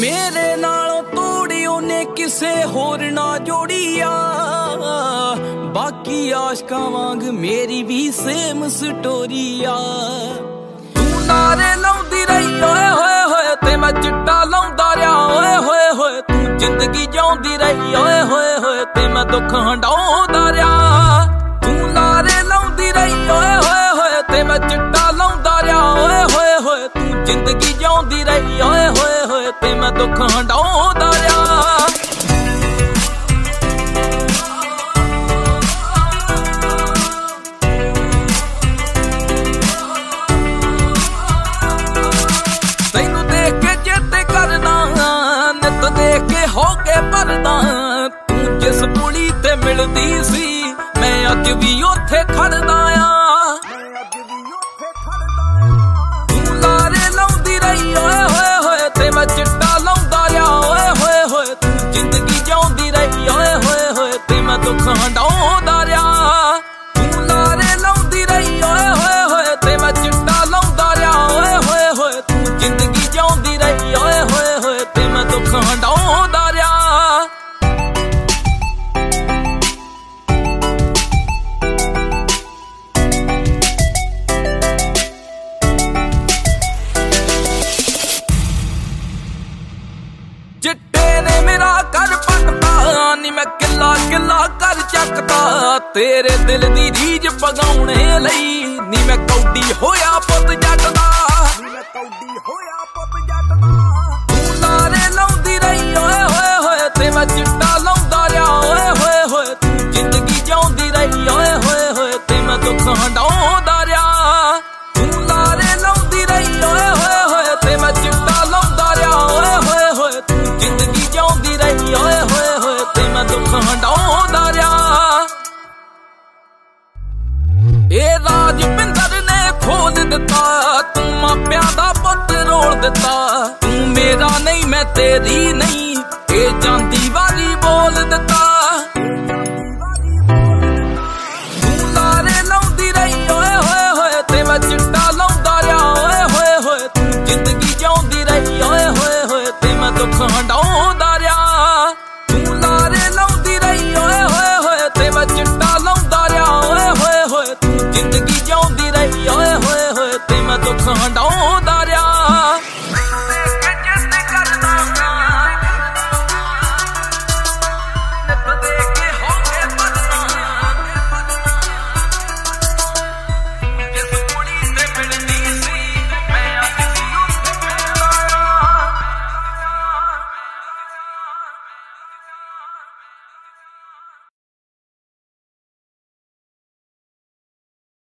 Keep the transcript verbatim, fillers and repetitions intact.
मेरे नालों तोड़ी ओने किसे होर ना जोड़ी आ, बाकी आशकां वांग मेरी भी सेम स्टोरी आ। तू नारे लाउंदी रही ओए होए होए ते मैं चिट्टा लाउंदा रहा ओए होए होए। तू जिंदगी जिउंदी रही ओए होए होए ते मैं दुख हंडाउंदा रहा। तू नारे लाउंदी रही ओए होए होए ते मैं चिट्टा लाउंदा रहा ओए होए होए। तू जिंदगी जिउंदी रही ओए होए होए ते मैं दुख हंडाउंदा रहा। तैनू देख के चेते करदा नित देख के हो के भरदा। तू जिस पुली ते मिलदी सी मैं अज भी उत्थे खड़दा आ। तू लारे लाउंदी रही ओए होए होए ते मैं चिट्टा लाउंदा रहा ओए होए होए। तू जिंदगी जिउंदी रही ओए होए होए ते मैं दुख हंडाउंदा रहा। तू लारे लाउंदी रही ओए होए होए ते मैं चिट्टा लाउंदा रहा ओए होए होए। तू जिंदगी जिउंदी रही ओए होए होए ते मैं दुख हंडाउंदा रहा। चिट्टे ने मेरा कर पटता नी मैं किला किला कर चकता। तेरे दिल दी रीज पगाउणे लई नी मैं कौडी होया पुत जट दा। तू नारे लाउंदी रही ओए होए होए ते मैं चिट्टा लाउंदा रहा ओए होए होए। तू जिंदगी जिउंदी रही ओए होए होए ते मैं दुख हंडाउंदा रहा। तू नारे लाउंदी रही ओए होए होए ते मैं चिट्टा लाउंदा रहा ओए होए होए। तू जिंदगी जिउंदी रही ओए होए होए ते मैं दुख हंडाउंदा रहा। ए राजपिंदर ने खोल दिता तू मापियां दा पुੱਤ रोल दिता। तू मेरा नहीं मैं तेरी नहीं